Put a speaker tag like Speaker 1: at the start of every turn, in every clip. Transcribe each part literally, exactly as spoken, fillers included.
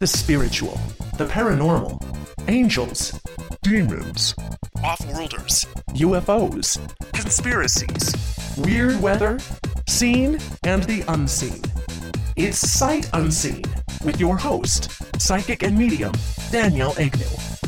Speaker 1: the spiritual, the paranormal, angels,
Speaker 2: demons,
Speaker 3: off-worlders,
Speaker 1: U F Os,
Speaker 3: conspiracies,
Speaker 1: weird weather, seen and the unseen. It's Sight Unseen with your host, psychic and medium, Danielle Agnew.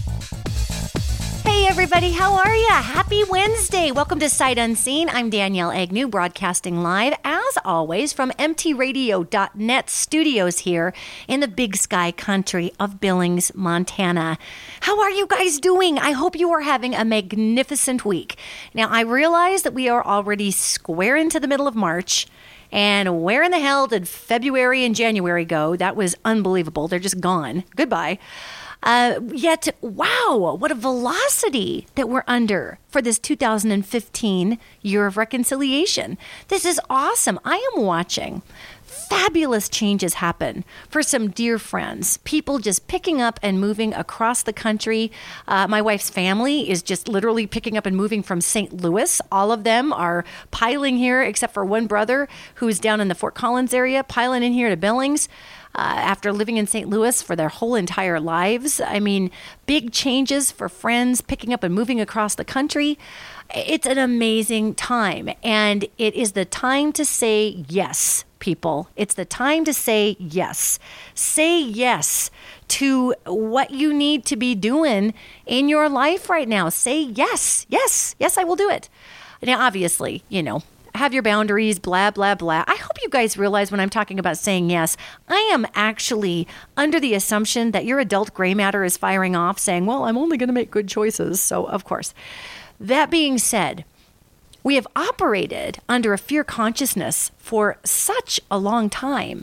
Speaker 4: Hey everybody, how are ya? Happy Wednesday. Welcome to Sight Unseen. I'm Danielle Agnew, broadcasting live, as always, from M T radio dot net studios here in the Big Sky country of Billings, Montana. How are you guys doing? I hope you are having a magnificent week. Now, I realize that we are already square into the middle of March, and where in the hell did February and January go? That was unbelievable. They're just gone. Goodbye. Uh, yet, wow, what a velocity that we're under for this two thousand fifteen year of reconciliation. This is awesome. I am watching fabulous changes happen for some dear friends, people just picking up and moving across the country. Uh, my wife's family is just literally picking up and moving from Saint Louis. All of them are piling here, except for one brother who's down in the Fort Collins area, piling in here to Billings. Uh, after living in Saint Louis for their whole entire lives. I mean, big changes for friends picking up and moving across the country. It's an amazing time. And it is the time to say yes, people. It's the time to say yes. Say yes to what you need to be doing in your life right now. Say yes, yes, yes, I will do it. Now, obviously, you know, have your boundaries, blah, blah, blah. I hope you guys realize when I'm talking about saying yes, I am actually under the assumption that your adult gray matter is firing off saying, well, I'm only going to make good choices. So, of course, that being said, we have operated under a fear consciousness for such a long time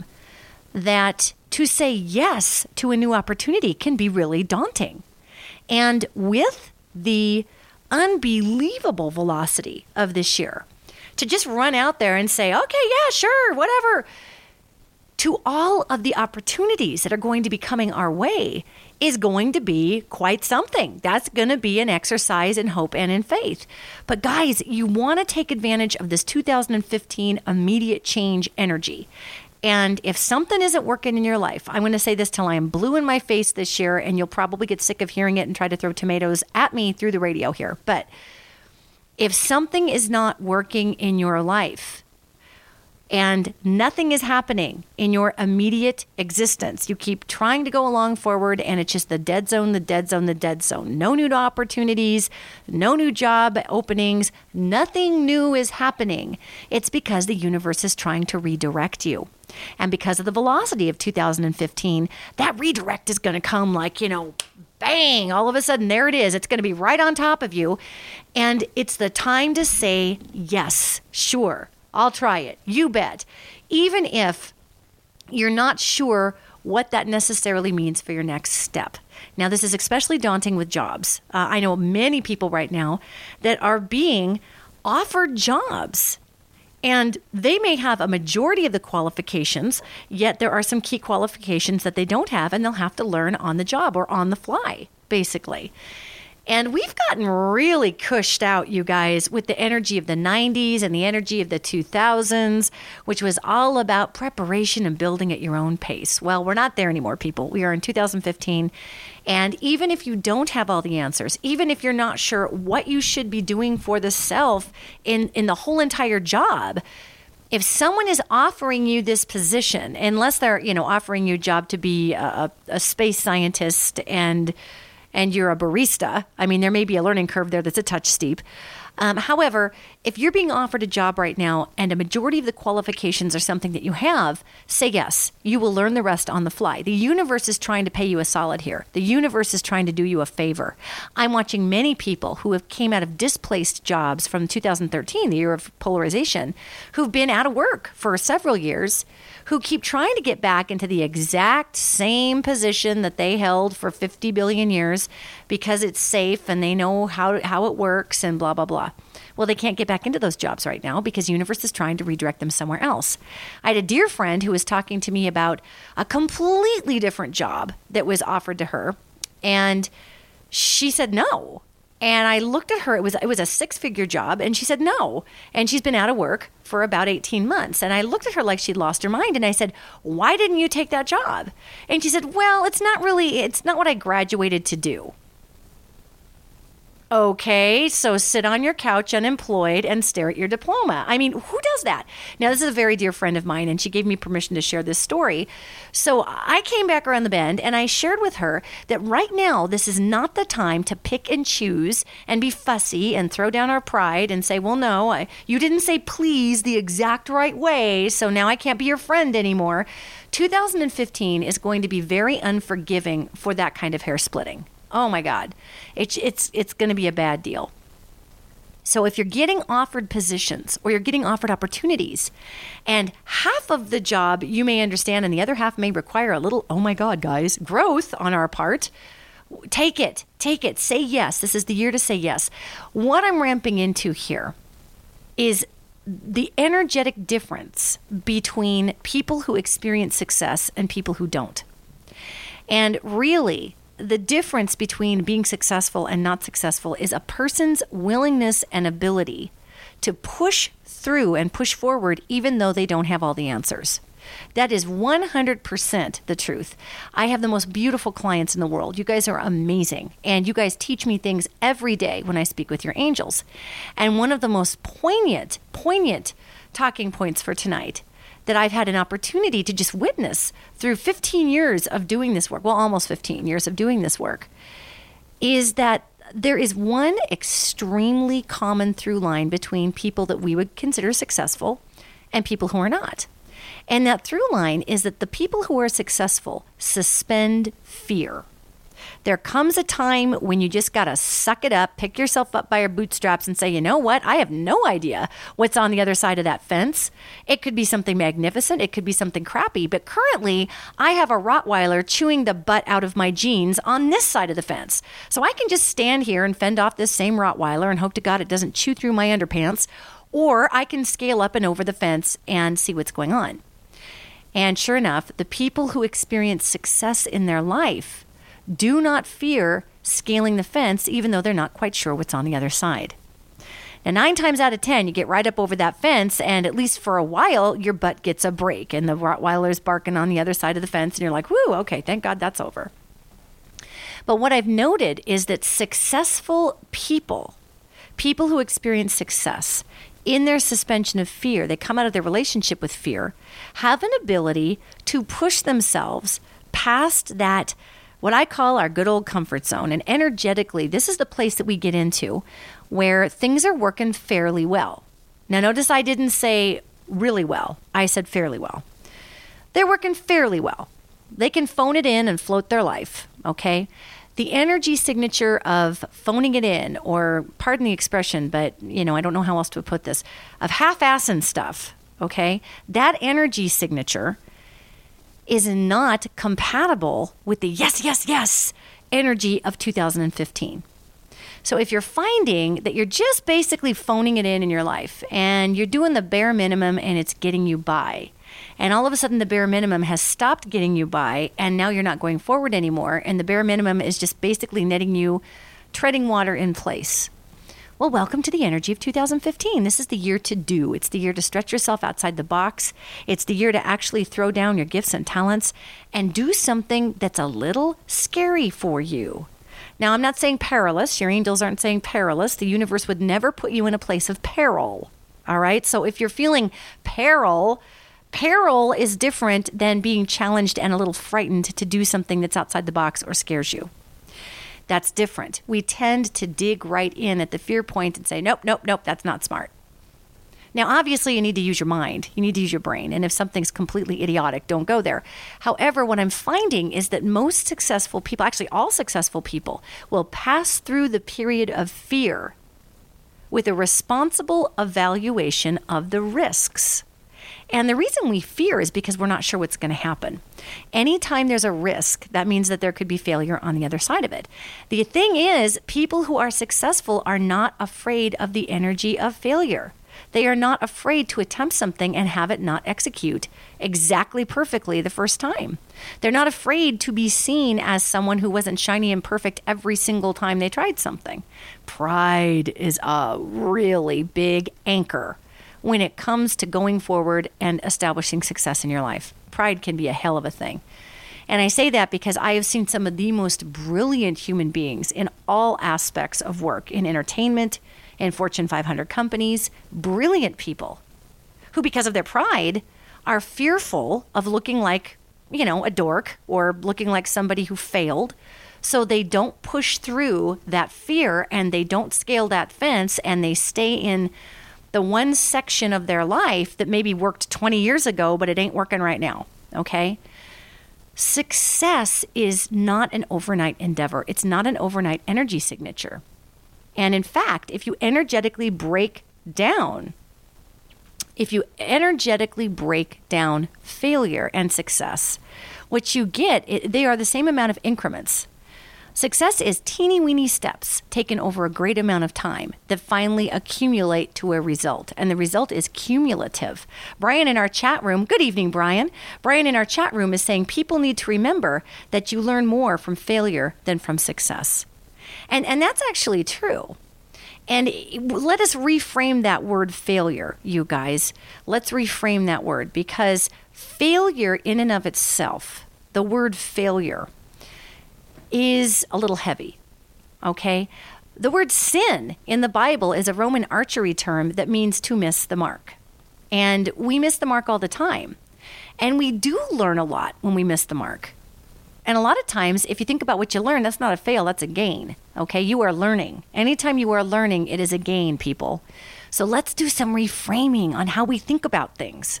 Speaker 4: that to say yes to a new opportunity can be really daunting. And with the unbelievable velocity of this year, to just run out there and say, okay, yeah, sure, whatever, to all of the opportunities that are going to be coming our way is going to be quite something. That's going to be an exercise in hope and in faith. But guys, you want to take advantage of this two thousand fifteen immediate change energy. And if something isn't working in your life, I'm going to say this till I am blue in my face this year, and you'll probably get sick of hearing it and try to throw tomatoes at me through the radio here. But if something is not working in your life and nothing is happening in your immediate existence, you keep trying to go along forward and it's just the dead zone, the dead zone, the dead zone. No new opportunities, no new job openings, nothing new is happening. It's because the universe is trying to redirect you. And because of the velocity of two thousand fifteen, that redirect is going to come like, you know, bang, all of a sudden, there it is. It's going to be right on top of you. And it's the time to say, yes, sure, I'll try it. You bet. Even if you're not sure what that necessarily means for your next step. Now, this is especially daunting with jobs. Uh, I know many people right now that are being offered jobs. And they may have a majority of the qualifications, yet there are some key qualifications that they don't have, and they'll have to learn on the job or on the fly, basically. And we've gotten really cushed out, you guys, with the energy of the nineties and the energy of the two thousands, which was all about preparation and building at your own pace. Well, we're not there anymore, people. We are in two thousand fifteen. And even if you don't have all the answers, even if you're not sure what you should be doing for the self in, in the whole entire job, if someone is offering you this position, unless they're, you know, offering you a job to be a, a space scientist and and you're a barista, I mean, there may be a learning curve there that's a touch steep. Um, however, if you're being offered a job right now and a majority of the qualifications are something that you have, say yes. You will learn the rest on the fly. The universe is trying to pay you a solid here. The universe is trying to do you a favor. I'm watching many people who have came out of displaced jobs from two thousand thirteen, the year of polarization, who've been out of work for several years, who keep trying to get back into the exact same position that they held for fifty billion years because it's safe and they know how, how it works and blah, blah, blah. Well, they can't get back into those jobs right now because the universe is trying to redirect them somewhere else. I had a dear friend who was talking to me about a completely different job that was offered to her. And she said no. And I looked at her. It was it was a six-figure job. And she said no. And she's been out of work for about eighteen months. And I looked at her like she'd lost her mind. And I said, why didn't you take that job? And she said, well, it's not really, it's not what I graduated to do. Okay, so sit on your couch unemployed and stare at your diploma. I mean, who does that? Now, this is a very dear friend of mine, and she gave me permission to share this story. So I came back around the bend, and I shared with her that right now, this is not the time to pick and choose and be fussy and throw down our pride and say, well, no, I, you didn't say please the exact right way, so now I can't be your friend anymore. two thousand fifteen is going to be very unforgiving for that kind of hair splitting. Oh my God, it's it's it's going to be a bad deal. So if you're getting offered positions or you're getting offered opportunities, and half of the job you may understand and the other half may require a little, oh my God, guys, growth on our part, take it, take it, say yes. This is the year to say yes. What I'm ramping into here is the energetic difference between people who experience success and people who don't. And really, the difference between being successful and not successful is a person's willingness and ability to push through and push forward even though they don't have all the answers. That is one hundred percent the truth. I have the most beautiful clients in the world. You guys are amazing. And you guys teach me things every day when I speak with your angels. And one of the most poignant, poignant talking points for tonight that I've had an opportunity to just witness through fifteen years of doing this work, well, almost fifteen years of doing this work, is that there is one extremely common through line between people that we would consider successful and people who are not. And that through line is that the people who are successful suspend fear. There comes a time when you just got to suck it up, pick yourself up by your bootstraps and say, you know what? I have no idea what's on the other side of that fence. It could be something magnificent. It could be something crappy. But currently, I have a Rottweiler chewing the butt out of my jeans on this side of the fence. So I can just stand here and fend off this same Rottweiler and hope to God it doesn't chew through my underpants. Or I can scale up and over the fence and see what's going on. And sure enough, the people who experience success in their life do not fear scaling the fence, even though they're not quite sure what's on the other side. Now, nine times out of ten, you get right up over that fence, and at least for a while, your butt gets a break, and the Rottweiler's barking on the other side of the fence, and you're like, whoo, okay, thank God that's over. But what I've noted is that successful people, people who experience success in their suspension of fear, they come out of their relationship with fear, have an ability to push themselves past that what I call our good old comfort zone. And energetically, this is the place that we get into where things are working fairly well. Now, notice I didn't say really well. I said fairly well. They're working fairly well. They can phone it in and float their life, okay? The energy signature of phoning it in, or pardon the expression, but, you know, I don't know how else to put this, of half-assing stuff, okay? That energy signature is not compatible with the yes, yes, yes energy of two thousand fifteen. So if you're finding that you're just basically phoning it in in your life and you're doing the bare minimum and it's getting you by, and all of a sudden the bare minimum has stopped getting you by and now you're not going forward anymore, and the bare minimum is just basically netting you treading water in place. Well, welcome to the energy of two thousand fifteen. This is the year to do. It's the year to stretch yourself outside the box. It's the year to actually throw down your gifts and talents and do something that's a little scary for you. Now, I'm not saying perilous. Your angels aren't saying perilous. The universe would never put you in a place of peril. All right? So if you're feeling peril, peril is different than being challenged and a little frightened to do something that's outside the box or scares you. That's different. We tend to dig right in at the fear point and say, nope, nope, nope, that's not smart. Now, obviously, you need to use your mind. You need to use your brain. And if something's completely idiotic, don't go there. However, what I'm finding is that most successful people, actually all successful people, will pass through the period of fear with a responsible evaluation of the risks. And the reason we fear is because we're not sure what's going to happen. Anytime there's a risk, that means that there could be failure on the other side of it. The thing is, people who are successful are not afraid of the energy of failure. They are not afraid to attempt something and have it not execute exactly perfectly the first time. They're not afraid to be seen as someone who wasn't shiny and perfect every single time they tried something. Pride is a really big anchor when it comes to going forward and establishing success in your life. Pride can be a hell of a thing. And I say that because I have seen some of the most brilliant human beings in all aspects of work, in entertainment, in Fortune five hundred companies, brilliant people who, because of their pride, are fearful of looking like, you know, a dork or looking like somebody who failed. So they don't push through that fear and they don't scale that fence and they stay in the one section of their life that maybe worked twenty years ago, but it ain't working right now. Okay? Success is not an overnight endeavor. It's not an overnight energy signature. And in fact, if you energetically break down, if you energetically break down failure and success, what you get, it, they are the same amount of increments. Success is teeny weeny steps taken over a great amount of time that finally accumulate to a result. And the result is cumulative. Brian in our chat room, good evening, Brian. Brian in our chat room is saying people need to remember that you learn more from failure than from success. And, and that's actually true. And let us reframe that word failure, you guys. Let's reframe that word because failure in and of itself, the word failure, is a little heavy, okay? The word sin in the Bible is a Roman archery term that means to miss the mark. And we miss the mark all the time. And we do learn a lot when we miss the mark. And a lot of times, if you think about what you learn, that's not a fail, that's a gain, okay? You are learning. Anytime you are learning, it is a gain, people. So let's do some reframing on how we think about things.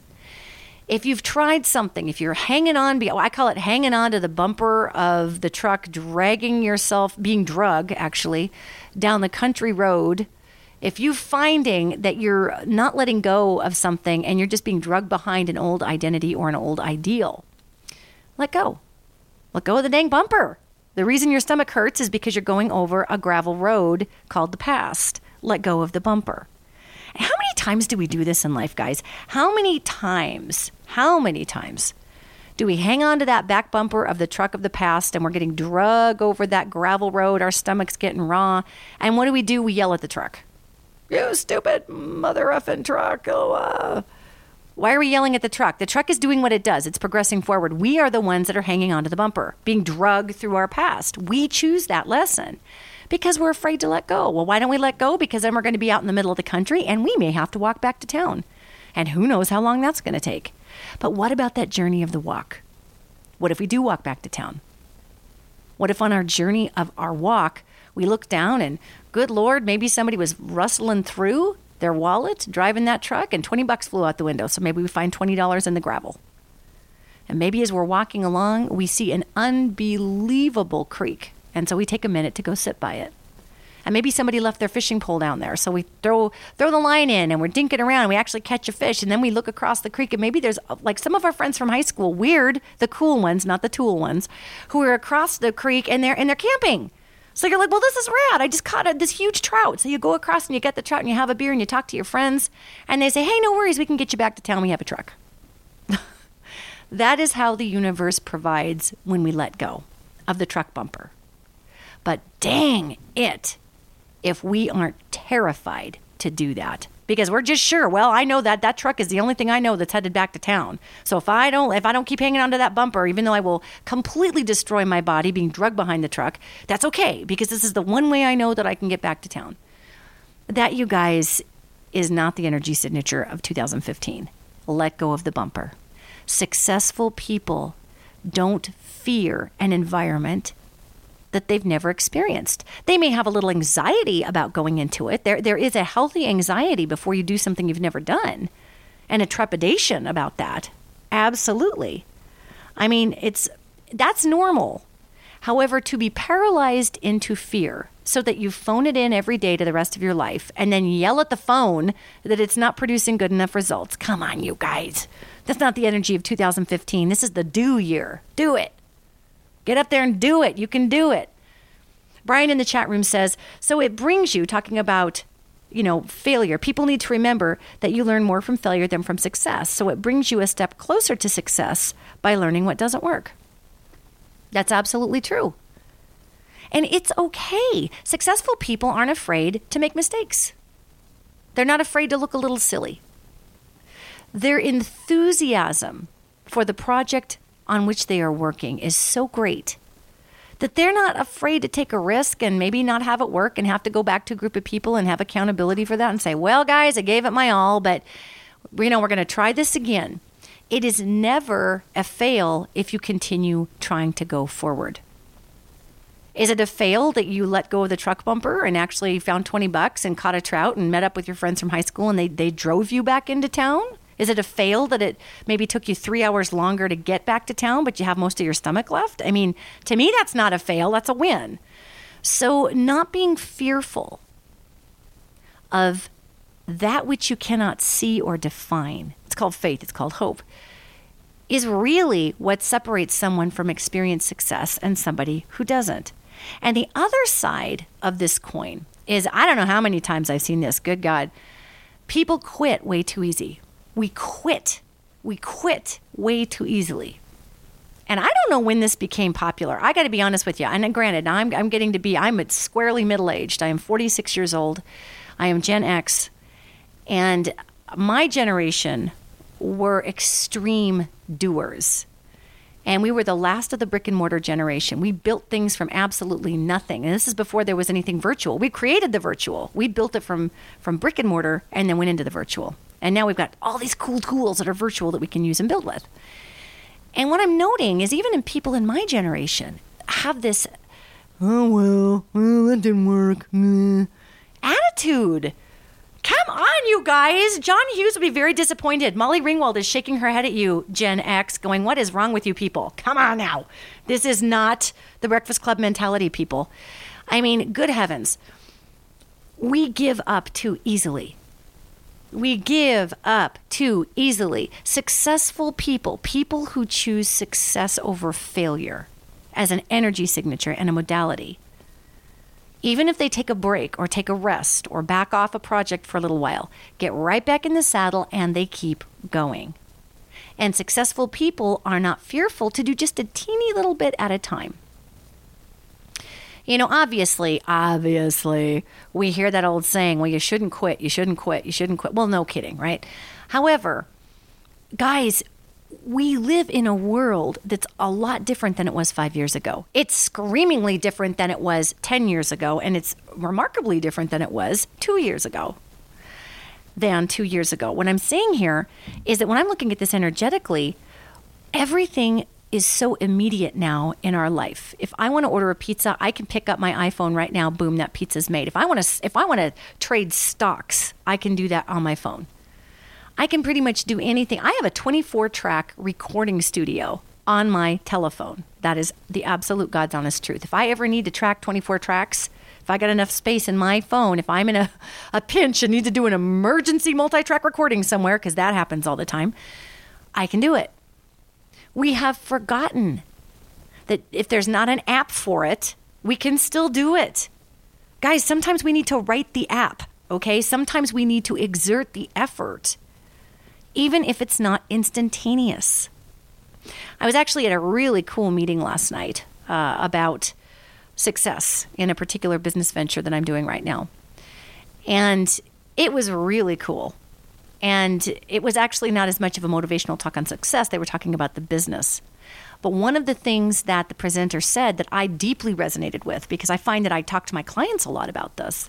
Speaker 4: If you've tried something, if you're hanging on, I call it hanging on to the bumper of the truck, dragging yourself, being drug actually, down the country road, if you're finding that you're not letting go of something and you're just being drugged behind an old identity or an old ideal, let go. Let go of the dang bumper. The reason your stomach hurts is because you're going over a gravel road called the past. Let go of the bumper. How many times do we do this in life, guys? How many times, how many times do we hang on to that back bumper of the truck of the past and we're getting drug over that gravel road, our stomach's getting raw, and what do we do? We yell at the truck. You stupid mother effing truck. Oh, uh. Why are we yelling at the truck? The truck is doing what it does. It's progressing forward. We are the ones that are hanging onto the bumper, being drugged through our past. We choose that lesson. Because we're afraid to let go. Well, why don't we let go? Because then we're going to be out in the middle of the country and we may have to walk back to town. And who knows how long that's going to take. But what about that journey of the walk? What if we do walk back to town? What if on our journey of our walk, we look down and, good Lord, maybe somebody was rustling through their wallet, driving that truck, and twenty bucks flew out the window. So maybe we find twenty dollars in the gravel. And maybe as we're walking along, we see an unbelievable creek. And so we take a minute to go sit by it. And maybe somebody left their fishing pole down there. So we throw throw the line in and we're dinking around and we actually catch a fish. And then we look across the creek and maybe there's like some of our friends from high school, weird, the cool ones, not the tool ones, who are across the creek and they're, and they're camping. So you're like, well, this is rad. I just caught a, this huge trout. So you go across and you get the trout and you have a beer and you talk to your friends. And they say, hey, no worries. We can get you back to town. We have a truck. That is how the universe provides when we let go of the truck bumper. But dang it, if we aren't terrified to do that. Because we're just sure, well, I know that that truck is the only thing I know that's headed back to town. So if I don't if I don't keep hanging onto that bumper, even though I will completely destroy my body being drugged behind the truck, that's okay. Because this is the one way I know that I can get back to town. That, you guys, is not the energy signature of two thousand fifteen. Let go of the bumper. Successful people don't fear an environment that they've never experienced. They may have a little anxiety about going into it. There, there is a healthy anxiety before you do something you've never done, and a trepidation about that. Absolutely. I mean, it's that's normal. However, to be paralyzed into fear so that you phone it in every day to the rest of your life and then yell at the phone that it's not producing good enough results. Come on, you guys. That's not the energy of two thousand fifteen. This is the do year. Do it. Get up there and do it. You can do it. Brian in the chat room says, so it brings you, talking about you know, failure. People need to remember that you learn more from failure than from success. So it brings you a step closer to success by learning what doesn't work. That's absolutely true. And it's okay. Successful people aren't afraid to make mistakes. They're not afraid to look a little silly. Their enthusiasm for the project on which they are working is so great that they're not afraid to take a risk and maybe not have it work and have to go back to a group of people and have accountability for that and say, well, guys, I gave it my all, but you know, we're going to try this again. It is never a fail if you continue trying to go forward. Is it a fail that you let go of the truck bumper and actually found twenty bucks and caught a trout and met up with your friends from high school and they, they drove you back into town? Is it a fail that it maybe took you three hours longer to get back to town, but you have most of your stomach left? I mean, to me, that's not a fail. That's a win. So not being fearful of that which you cannot see or define, it's called faith, it's called hope, is really what separates someone from experienced success and somebody who doesn't. And the other side of this coin is, I don't know how many times I've seen this, good God, people quit way too easy. We quit. We quit way too easily. And I don't know when this became popular. I got to be honest with you. And granted, I'm, I'm getting to be, I'm squarely middle-aged. I am forty-six years old. I am Gen X. And my generation were extreme doers. And we were the last of the brick and mortar generation. We built things from absolutely nothing. And this is before there was anything virtual. We created the virtual. We built it from, from brick and mortar and then went into the virtual. And now we've got all these cool tools that are virtual that we can use and build with. And what I'm noting is even in people in my generation have this, oh, well, well that didn't work, meh, attitude. Come on, you guys. John Hughes would be very disappointed. Molly Ringwald is shaking her head at you, Gen X, going, what is wrong with you people? Come on now. This is not the Breakfast Club mentality, people. I mean, good heavens. We give up too easily. We give up too easily. Successful people, people who choose success over failure as an energy signature and a modality, even if they take a break or take a rest or back off a project for a little while, get right back in the saddle and they keep going. And successful people are not fearful to do just a teeny little bit at a time. You know, obviously, obviously, we hear that old saying, well, you shouldn't quit, you shouldn't quit, you shouldn't quit. Well, no kidding, right? However, guys, we live in a world that's a lot different than it was five years ago. It's screamingly different than it was ten years ago, and it's remarkably different than it was two years ago. Than two years ago. What I'm saying here is that when I'm looking at this energetically, everything is so immediate now in our life. If I want to order a pizza, I can pick up my iPhone right now. Boom, that pizza's made. If I want to, if I want to trade stocks, I can do that on my phone. I can pretty much do anything. I have a twenty-four track recording studio on my telephone. That is the absolute God's honest truth. If I ever need to track twenty-four tracks, if I got enough space in my phone, if I'm in a, a pinch and need to do an emergency multi-track recording somewhere, because that happens all the time, I can do it. We have forgotten that if there's not an app for it, we can still do it. Guys, sometimes we need to write the app, okay? Sometimes we need to exert the effort, even if it's not instantaneous. I was actually at a really cool meeting last night uh, about success in a particular business venture that I'm doing right now. And it was really cool. And it was actually not as much of a motivational talk on success. They were talking about the business. But one of the things that the presenter said that I deeply resonated with, because I find that I talk to my clients a lot about this,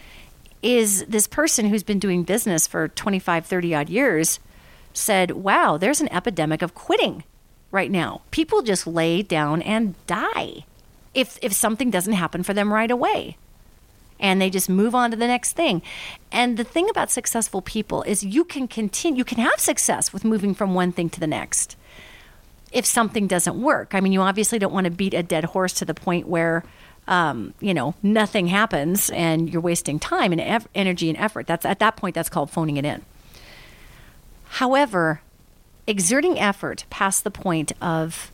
Speaker 4: is this person who's been doing business for twenty-five, thirty odd years said, wow, there's an epidemic of quitting right now. People just lay down and die if if something doesn't happen for them right away. And they just move on to the next thing. And the thing about successful people is you can continue, you can have success with moving from one thing to the next if something doesn't work. I mean, you obviously don't want to beat a dead horse to the point where, um, you know, nothing happens and you're wasting time and eff- energy and effort. That's at that point, that's called phoning it in. However, exerting effort past the point of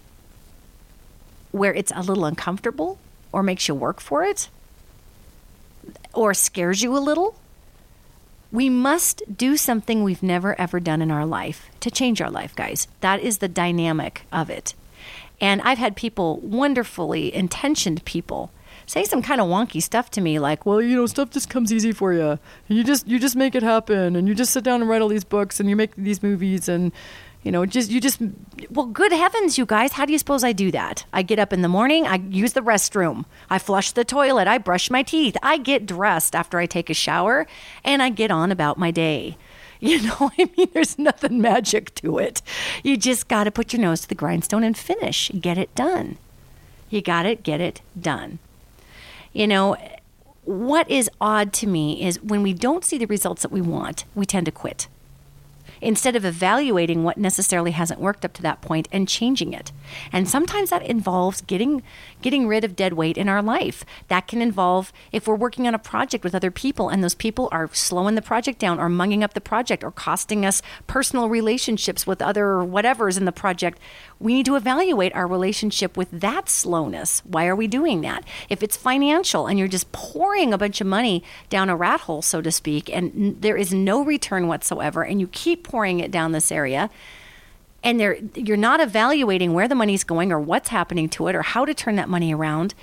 Speaker 4: where it's a little uncomfortable or makes you work for it, or scares you a little, We must do something we've never ever done in our life to change our life, guys. That is the dynamic of it. And I've had people, wonderfully intentioned people, say some kind of wonky stuff to me like, well, you know, stuff just comes easy for you. You just you just make it happen, and you just sit down and write all these books, and you make these movies, and you know, just you just well, good heavens, you guys, how do you suppose I do that? I get up in the morning, I use the restroom, I flush the toilet, I brush my teeth, I get dressed after I take a shower, and I get on about my day. You know, I mean, there's nothing magic to it. You just got to put your nose to the grindstone and finish, get it done. You got it, get it done. You know, what is odd to me is when we don't see the results that we want, we tend to quit, instead of evaluating what necessarily hasn't worked up to that point and changing it. And sometimes that involves getting getting rid of dead weight in our life. That can involve if we're working on a project with other people and those people are slowing the project down or munging up the project or costing us personal relationships with other whatevers in the project. We need to evaluate our relationship with that slowness. Why are we doing that? If it's financial and you're just pouring a bunch of money down a rat hole, so to speak, and n- there is no return whatsoever, and you keep pouring it down this area, and there, you're not evaluating where the money's going or what's happening to it or how to turn that money around,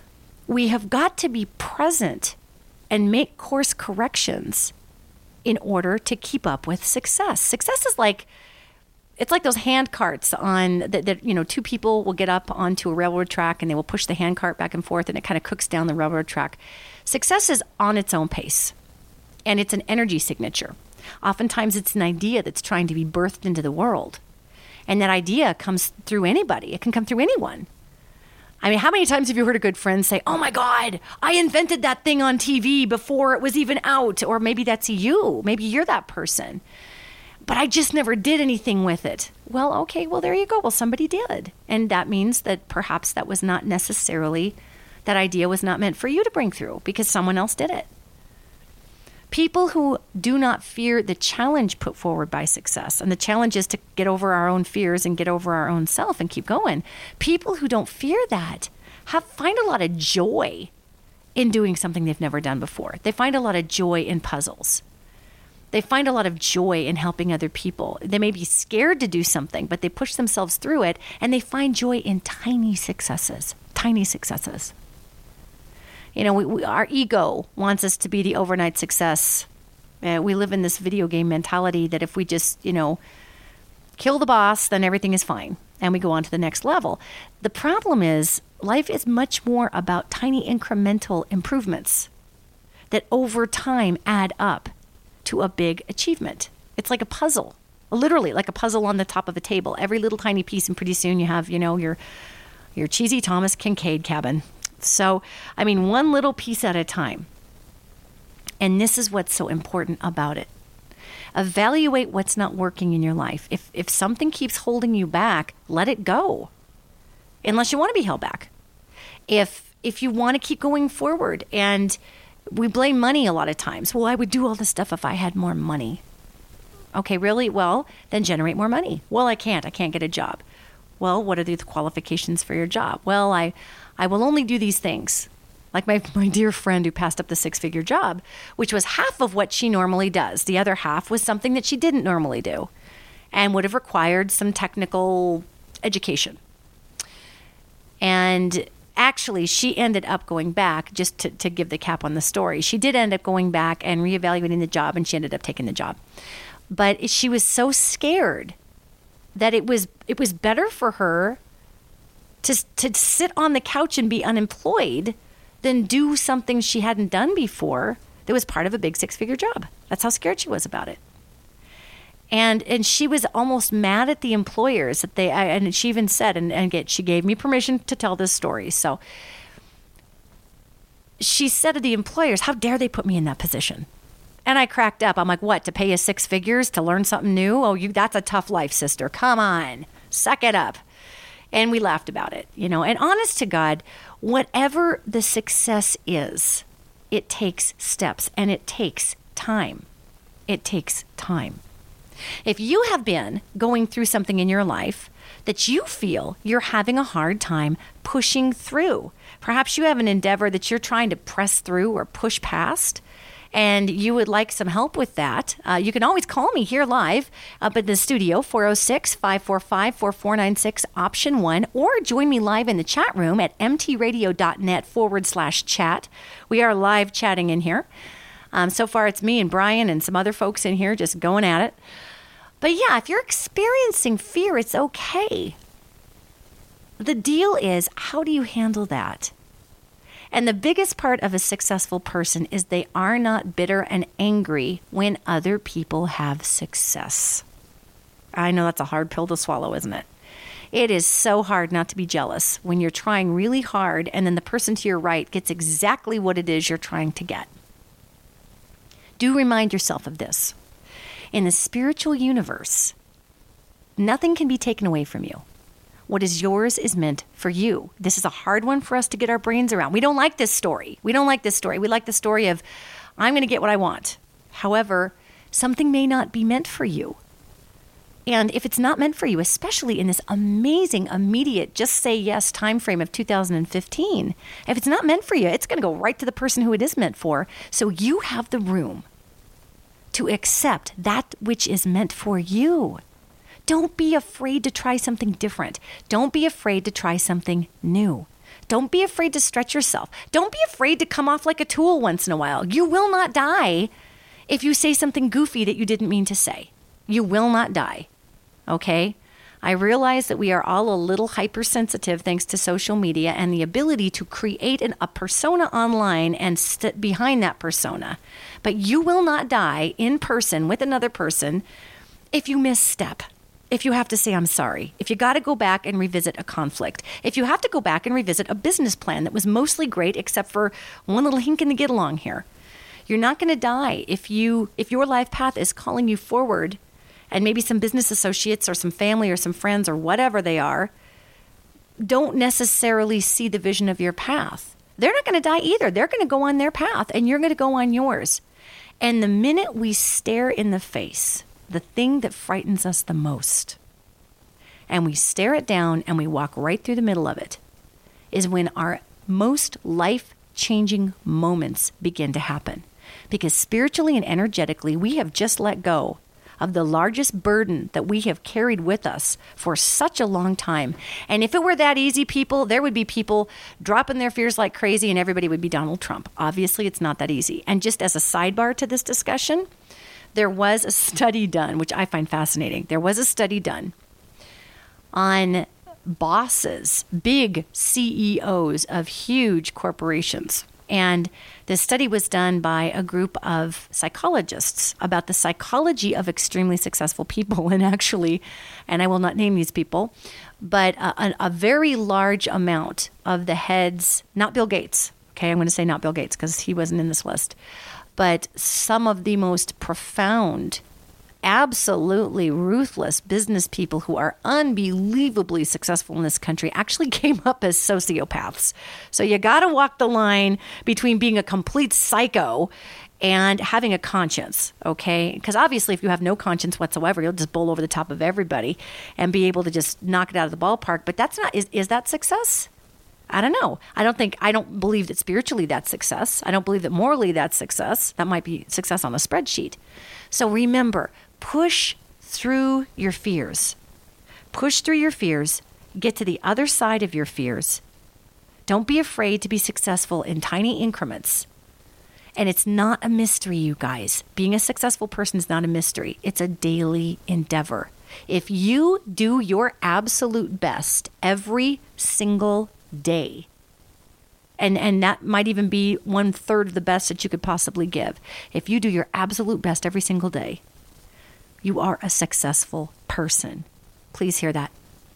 Speaker 4: we have got to be present and make course corrections in order to keep up with success. Success is like, it's like those hand carts on that, that, you know, two people will get up onto a railroad track and they will push the hand cart back and forth and it kind of cooks down the railroad track. Success is on its own pace and it's an energy signature. Oftentimes it's an idea that's trying to be birthed into the world. And that idea comes through anybody. It can come through anyone. I mean, how many times have you heard a good friend say, oh my God, I invented that thing on T V before it was even out? Or maybe that's you. Maybe you're that person. But I just never did anything with it. Well, okay, well, there you go. Well, somebody did. And that means that perhaps that was not necessarily, that idea was not meant for you to bring through because someone else did it. People who do not fear the challenge put forward by success, and the challenge is to get over our own fears and get over our own self and keep going. People who don't fear that have find a lot of joy in doing something they've never done before. They find a lot of joy in puzzles. They find a lot of joy in helping other people. They may be scared to do something, but they push themselves through it, and they find joy in tiny successes, tiny successes. You know, we, we, our ego wants us to be the overnight success. Uh, we live in this video game mentality that if we just, you know, kill the boss, then everything is fine, and we go on to the next level. The problem is life is much more about tiny incremental improvements that over time add up to a big achievement. It's like a puzzle, literally like a puzzle on the top of a table. Every little tiny piece, and pretty soon you have, you know, your your cheesy Thomas Kincaid cabin. So, I mean, one little piece at a time. And this is what's so important about it. Evaluate what's not working in your life. If if something keeps holding you back, let it go. Unless you want to be held back. If if you want to keep going forward, and we blame money a lot of times. Well, I would do all this stuff if I had more money. Okay, really? Well, then generate more money. Well, I can't. I can't get a job. Well, what are the qualifications for your job? Well, I, I will only do these things. Like my, my dear friend who passed up the six-figure job, which was half of what she normally does. The other half was something that she didn't normally do and would have required some technical education. And actually, she ended up going back, just to, to give the cap on the story. She did end up going back and reevaluating the job, and she ended up taking the job. But she was so scared that it was it was better for her to to sit on the couch and be unemployed than do something she hadn't done before that was part of a big six-figure job. That's how scared she was about it. And and she was almost mad at the employers that they, and she even said, and, and get, she gave me permission to tell this story. So she said to the employers, how dare they put me in that position? And I cracked up. I'm like, what, to pay you six figures to learn something new? Oh, you that's a tough life, sister. Come on, suck it up. And we laughed about it, you know. And honest to God, whatever the success is, it takes steps and it takes time. It takes time. If you have been going through something in your life that you feel you're having a hard time pushing through, perhaps you have an endeavor that you're trying to press through or push past, and you would like some help with that, uh, you can always call me here live up in the studio, four oh six, five four five, four four nine six, option one, or join me live in the chat room at mtradio.net forward slash chat. We are live chatting in here. Um, so far, it's me and Brian and some other folks in here just going at it. But yeah, if you're experiencing fear, it's okay. The deal is, how do you handle that? And the biggest part of a successful person is they are not bitter and angry when other people have success. I know that's a hard pill to swallow, isn't it? It is so hard not to be jealous when you're trying really hard and then the person to your right gets exactly what it is you're trying to get. Do remind yourself of this. In the spiritual universe, nothing can be taken away from you. What is yours is meant for you. This is a hard one for us to get our brains around. We don't like this story. We don't like this story. We like the story of, I'm going to get what I want. However, something may not be meant for you. And if it's not meant for you, especially in this amazing, immediate, just say yes time frame of two thousand fifteen, if it's not meant for you, it's going to go right to the person who it is meant for. So you have the room to accept that which is meant for you. Don't be afraid to try something different. Don't be afraid to try something new. Don't be afraid to stretch yourself. Don't be afraid to come off like a tool once in a while. You will not die if you say something goofy that you didn't mean to say. You will not die, okay? I realize that we are all a little hypersensitive thanks to social media and the ability to create an, a persona online and sit behind that persona. But you will not die in person with another person if you misstep. If you have to say, I'm sorry, if you got to go back and revisit a conflict, if you have to go back and revisit a business plan that was mostly great except for one little hink in the get along here, you're not going to die if you if your life path is calling you forward, and maybe some business associates or some family or some friends or whatever they are don't necessarily see the vision of your path. They're not going to die either. They're going to go on their path and you're going to go on yours. And the minute we stare in the face the thing that frightens us the most, and we stare it down and we walk right through the middle of it, is when our most life-changing moments begin to happen. Because spiritually and energetically, we have just let go of the largest burden that we have carried with us for such a long time. And if it were that easy, people, there would be people dropping their fears like crazy and everybody would be Donald Trump. Obviously, it's not that easy. And just as a sidebar to this discussion, there was a study done, which I find fascinating. There was a study done on bosses, big C E Os of huge corporations. And the study was done by a group of psychologists about the psychology of extremely successful people. And actually, and I will not name these people, but a, a very large amount of the heads, not Bill Gates. Okay, I'm going to say not Bill Gates because he wasn't in this list. But some of the most profound, absolutely ruthless business people who are unbelievably successful in this country actually came up as sociopaths. So you got to walk the line between being a complete psycho and having a conscience, okay? Because obviously if you have no conscience whatsoever, you'll just bowl over the top of everybody and be able to just knock it out of the ballpark. But that's not, is, is that success? I don't know. I don't think, I don't believe that spiritually that's success. I don't believe that morally that's success. That might be success on a spreadsheet. So remember, push through your fears. Push through your fears. Get to the other side of your fears. Don't be afraid to be successful in tiny increments. And it's not a mystery, you guys. Being a successful person is not a mystery. It's a daily endeavor. If you do your absolute best every single day, and and that might even be one third of the best that you could possibly give. If you do your absolute best every single day, you are a successful person. Please hear that.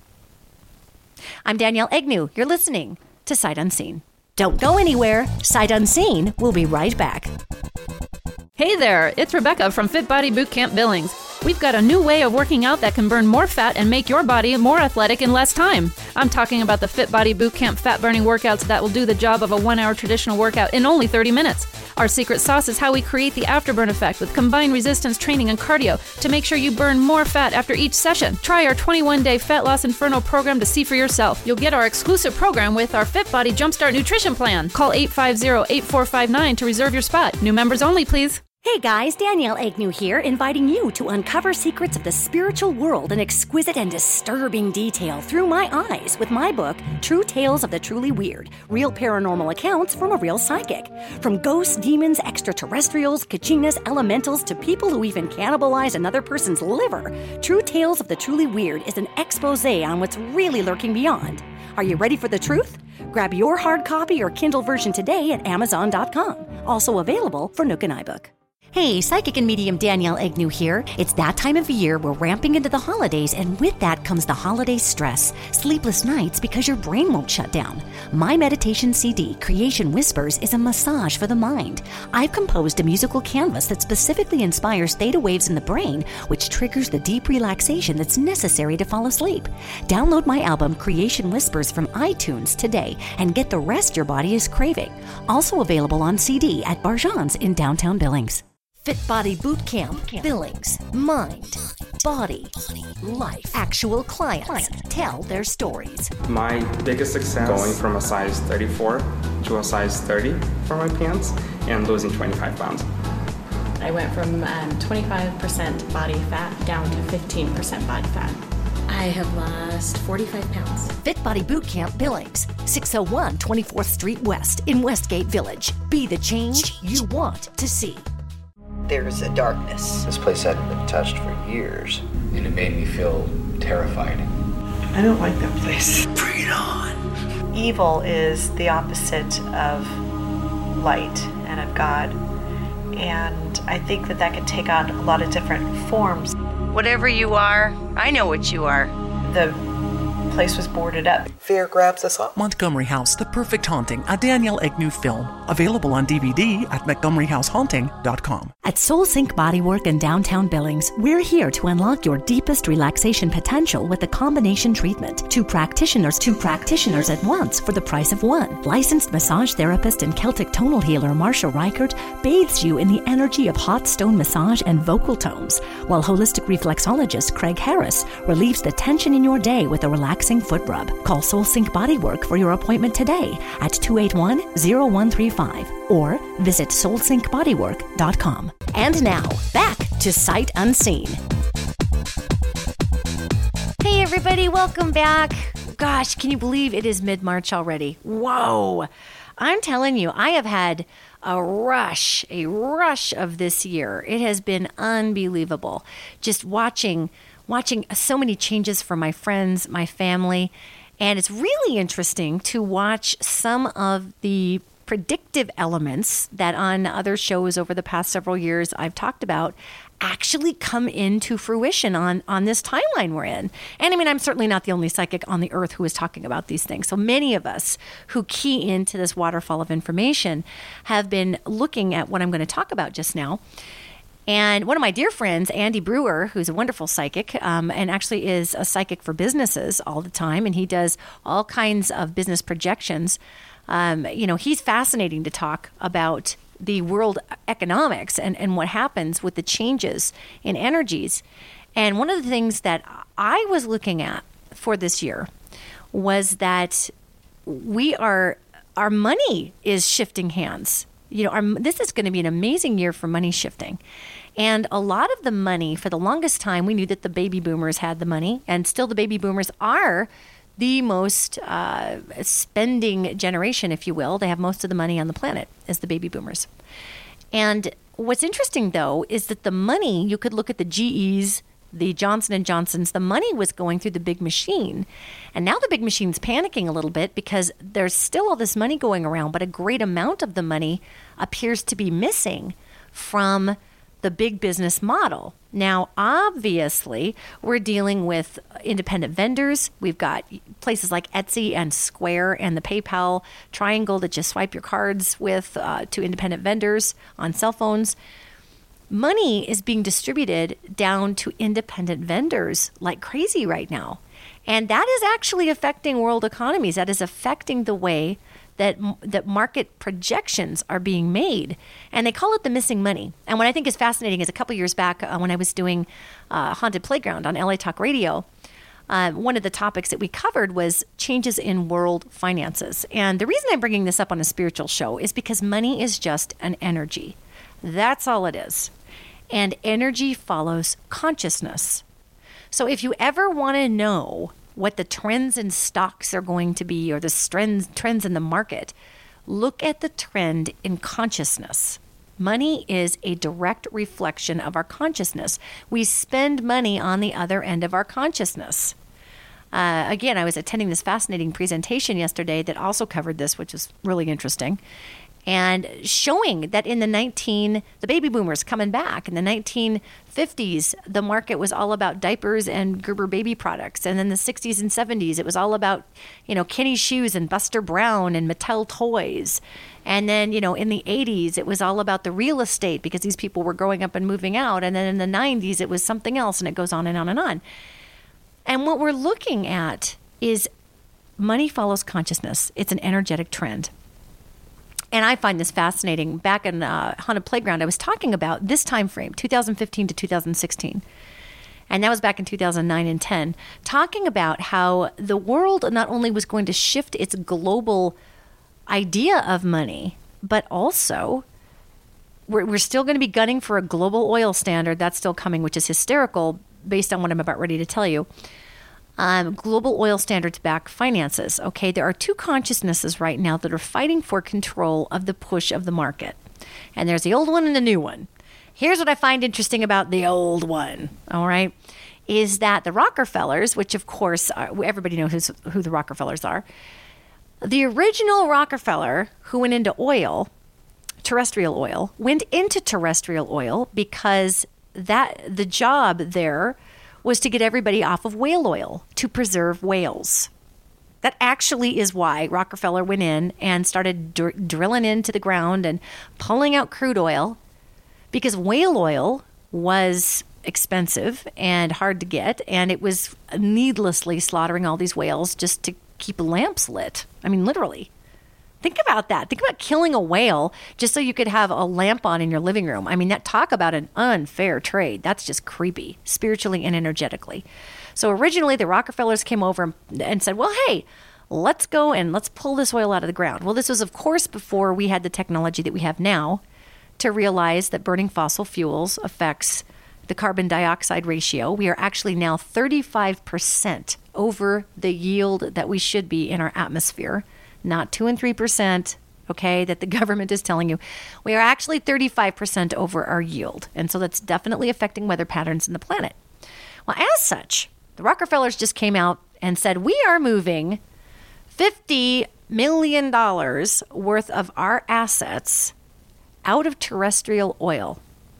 Speaker 4: I'm Danielle Agnew. You're listening to Sight Unseen. Don't go anywhere. Sight Unseen will be right back.
Speaker 2: Hey there, it's Rebecca from Fit Body Bootcamp Billings. We've got a new way of working out that can burn more fat and make your body more athletic in less time. I'm talking about the Fit Body Bootcamp fat-burning workouts that will do the job of a one-hour traditional workout in only thirty minutes. Our secret sauce is how we create the afterburn effect with combined resistance training and cardio to make sure you burn more fat after each session. Try our twenty-one day Fat Loss Inferno program to see for yourself. You'll get our exclusive program with our Fit Body Jumpstart Nutrition Plan. Call eight five zero, eight four five nine to reserve your spot. New members only, please.
Speaker 4: Hey guys, Danielle Agnew here, inviting you to uncover secrets of the spiritual world in exquisite and disturbing detail through my eyes with my book, True Tales of the Truly Weird, Real Paranormal Accounts from a Real Psychic. From ghosts, demons, extraterrestrials, kachinas, elementals, to people who even cannibalize another person's liver, True Tales of the Truly Weird is an expose on what's really lurking beyond. Are you ready for the truth? Grab your hard copy or Kindle version today at amazon dot com. Also available for Nook and iBook. Hey, Psychic and Medium Danielle Agnew here. It's that time of year we're ramping into the holidays, and with that comes the holiday stress, sleepless nights because your brain won't shut down. My meditation C D, Creation Whispers, is a massage for the mind. I've composed a musical canvas that specifically inspires theta waves in the brain, which triggers the deep relaxation that's necessary to fall asleep. Download my album, Creation Whispers, from iTunes today and get the rest your body is craving. Also available on C D at Barjan's in downtown Billings. Fit Body Bootcamp, Billings, Mind, Body, Life. Actual clients tell their stories.
Speaker 5: My biggest success going from a size thirty-four to a size thirty for my pants and losing twenty-five pounds.
Speaker 6: I went from um, twenty-five percent body fat down to fifteen percent body fat. I have lost forty-five pounds.
Speaker 4: Fit Body Bootcamp, Billings, six oh one twenty-fourth Street West in Westgate Village. Be the change you want to see.
Speaker 7: There's a darkness.
Speaker 8: This place hadn't been touched for years, and it made me feel terrified.
Speaker 9: I don't like that place.
Speaker 7: Bring it on.
Speaker 9: Evil is the opposite of light and of God. And I think that that can take on a lot of different forms.
Speaker 10: Whatever you are, I know what you are.
Speaker 9: The place was boarded up.
Speaker 7: Fear grabs us all.
Speaker 1: Montgomery House, The Perfect Haunting, a Danielle Agnew film. Available on D V D at montgomery house haunting dot com.
Speaker 4: At Soul Sync Bodywork in downtown Billings, we're here to unlock your deepest relaxation potential with a combination treatment. Two practitioners, two practitioners at once for the price of one. Licensed massage therapist and Celtic tonal healer Marsha Reichert bathes you in the energy of hot stone massage and vocal tones, while holistic reflexologist Craig Harris relieves the tension in your day with a relaxing foot rub. Call Soul Sync Bodywork for your appointment today at two eight one, zero one three five or visit soul sync bodywork dot com. And now, back to Sight Unseen. Hey everybody, welcome back. Gosh, can you believe it is mid-March already? Whoa! I'm telling you, I have had a rush, a rush of this year. It has been unbelievable. Just watching, watching so many changes for my friends, my family. And it's really interesting to watch some of the predictive elements that on other shows over the past several years I've talked about actually come into fruition on, on this timeline we're in. And I mean, I'm certainly not the only psychic on the earth who is talking about these things. So many of us who key into this waterfall of information have been looking at what I'm going to talk about just now. And one of my dear friends, Andy Brewer, who's a wonderful psychic, um, and actually is a psychic for businesses all the time, and he does all kinds of business projections. Um, you know, he's fascinating to talk about the world economics and, and what happens with the changes in energies. And one of the things that I was looking at for this year was that we are, our money is shifting hands. You know, our, this is going to be an amazing year for money shifting. And a lot of the money, for the longest time, we knew that the baby boomers had the money, and still the baby boomers are the most uh, spending generation, if you will. They have most of the money on the planet as the baby boomers. And what's interesting, though, is that the money, you could look at the G Es, the Johnson and Johnsons, the money was going through the big machine. And now the big machine's panicking a little bit because there's still all this money going around, but a great amount of the money appears to be missing from the big business model. Now, obviously, we're dealing with independent vendors. We've got places like Etsy and Square and the PayPal triangle that you swipe your cards with uh, to independent vendors on cell phones. money is being distributed down to independent vendors like crazy right now. And that is actually affecting world economies. That is affecting the way that that market projections are being made. And they call it the missing money. And what I think is fascinating is a couple years back uh, when I was doing uh, Haunted Playground on L A Talk Radio, uh, one of the topics that we covered was changes in world finances. And the reason I'm bringing this up on a spiritual show is because money is just an energy. That's all it is. And energy follows consciousness. So if you ever want to know what the trends in stocks are going to be or the trends, trends in the market, look at the trend in consciousness. Money is a direct reflection of our consciousness. We spend money on the other end of our consciousness. Uh, again, I was attending this fascinating presentation yesterday that also covered this, which is really interesting. And showing that in the nineteen, the baby boomers coming back in the nineteen fifties, the market was all about diapers and Gerber baby products. And then the sixties and seventies, it was all about, you know, Kenny shoes and Buster Brown and Mattel toys. And then, you know, in the eighties, it was all about the real estate because these people were growing up and moving out. And then in the nineties, it was something else, and it goes on and on and on. And what we're looking at is money follows consciousness. It's an energetic trend. And I find this fascinating. Back in uh, Haunted Playground, I was talking about this time frame, two thousand fifteen to two thousand sixteen. And that was back in two thousand nine and ten, talking about how the world not only was going to shift its global idea of money, but also we're, we're still going to be gunning for a global oil standard. That's still coming, which is hysterical based on what I'm about ready to tell you. Um, global oil standards back finances. Okay, there are two consciousnesses right now that are fighting for control of the push of the market. And there's the old one and the new one. Here's what I find interesting about the old one, all right, is that the Rockefellers, which of course are, everybody knows who's, who the Rockefellers are, the original Rockefeller who went into oil, terrestrial oil, went into terrestrial oil because that the job there was to get everybody off of whale oil to preserve whales. That actually is why Rockefeller went in and started dr- drilling into the ground and pulling out crude oil, because whale oil was expensive and hard to get, and it was needlessly slaughtering all these whales just to keep lamps lit. I mean, literally. Think about that. Think about killing a whale just so you could have a lamp on in your living room. I mean, that talk about an unfair trade. That's just creepy, spiritually and energetically. So originally the Rockefellers came over and said, well, hey, let's go and let's pull this oil out of the ground. Well, this was, of course, before we had the technology that we have now to realize that burning fossil fuels affects the carbon dioxide ratio. We are actually now thirty-five percent over the yield that we should be in our atmosphere. Not two and three percent, okay, that the government is telling you. We are actually thirty-five percent over our yield. And so that's definitely affecting weather patterns in the planet. Well, as such, the Rockefellers just came out and said, we are moving fifty million dollars worth of our assets out of terrestrial oil.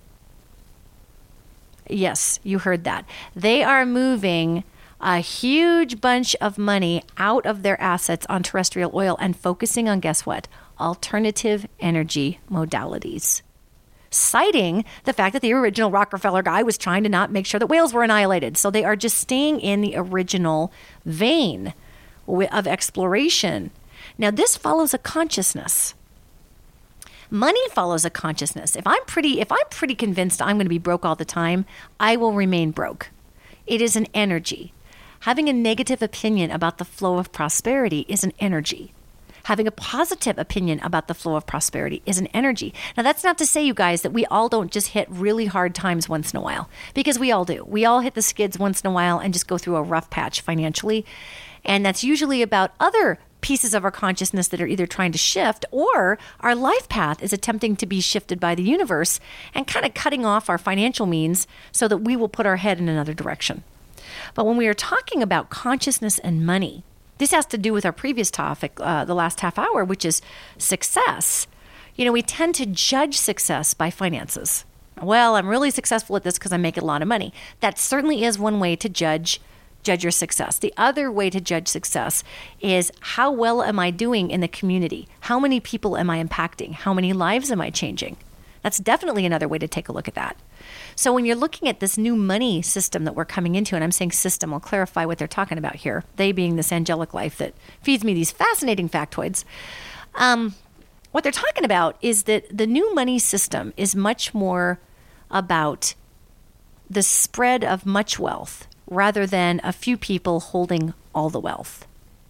Speaker 4: Yes, you heard that. They are moving a huge bunch of money out of their assets on terrestrial oil and focusing on, guess what? Alternative energy modalities. Citing the fact that the original Rockefeller guy was trying to not make sure that whales were annihilated. So they are just staying in the original vein of exploration. Now, this follows a consciousness. Money follows a consciousness. If I'm pretty, if I'm pretty convinced I'm going to be broke all the time, I will remain broke. It is an energy. Having a negative opinion about the flow of prosperity is an energy. Having a positive opinion about the flow of prosperity is an energy. Now, that's not to say, you guys, that we all don't just hit really hard times once in a while, because we all do. We all hit the skids once in a while and just go through a rough patch financially. And that's usually about other pieces of our consciousness that are either trying to shift, or our life path is attempting to be shifted by the universe and kind of cutting off our financial means so that we will put our head in another direction. But when we are talking about consciousness and money, this has to do with our previous topic, uh, the last half hour, which is success. You know, we tend to judge success by finances. Well, I'm really successful at this because I'm making a lot of money. That certainly is one way to judge judge your success. The other way to judge success is, how well am I doing in the community? How many people am I impacting? How many lives am I changing? That's definitely another way to take a look at that. So when you're looking at this new money system that we're coming into, and I'm saying system, I'll clarify what they're talking about here. They being this angelic life that feeds me these fascinating factoids. Um, what they're talking about is that the new money system is much more about the spread of much wealth rather than a few people holding all the wealth.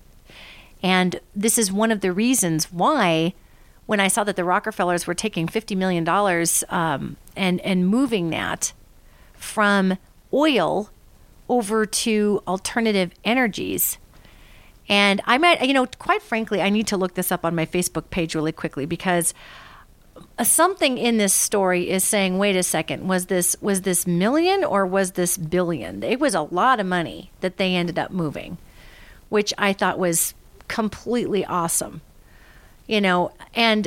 Speaker 4: And this is one of the reasons why when I saw that the Rockefellers were taking fifty million dollars um, and, and moving that from oil over to alternative energies. And I might, you know, quite frankly, I need to look this up on my Facebook page really quickly because something in this story is saying, wait a second, was this was this million or was this billion? It was a lot of money that they ended up moving, which I thought was completely awesome. You know, and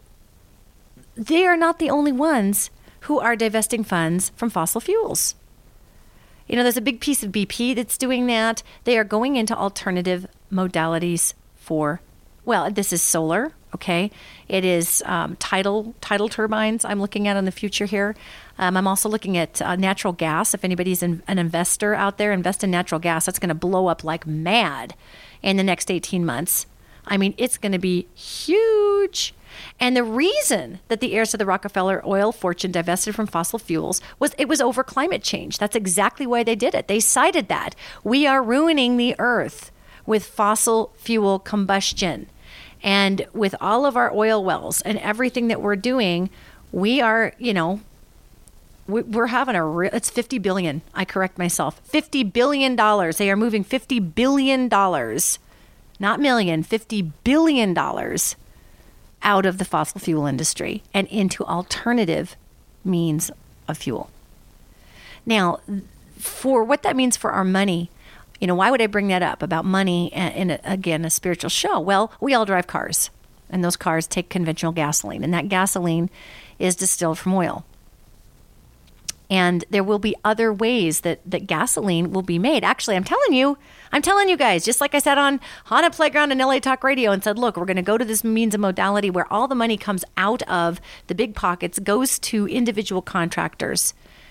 Speaker 4: they are not the only ones who are divesting funds from fossil fuels. You know, there's a big piece of B P that's doing that. They are going into alternative modalities for, well, this is solar, okay? It is um, tidal tidal turbines I'm looking at in the future here. Um, I'm also looking at uh, natural gas. If anybody's an, an investor out there, invest in natural gas. That's going to blow up like mad in the next eighteen months. I mean, it's going to be huge. And the reason that the heirs to the Rockefeller oil fortune divested from fossil fuels was it was over climate change. That's exactly why they did it. They cited that. We are ruining the earth with fossil fuel combustion. And with all of our oil wells and everything that we're doing, we are, you know, we're having a real, it's fifty billion. I correct myself. fifty billion dollars. They are moving fifty billion dollars. Not million, fifty billion dollars out of the fossil fuel industry and into alternative means of fuel. Now, for what that means for our money, you know, why would I bring that up about money in, a, again, a spiritual show? Well, we all drive cars, and those cars take conventional gasoline, and that gasoline is distilled from oil. And there will be other ways that, that gasoline will be made. Actually, I'm telling you, I'm telling you guys, just like I said on Haunted Playground and L A Talk Radio and said, look, we're going to go to this means of modality where all the money comes out of the big pockets, goes to individual contractors.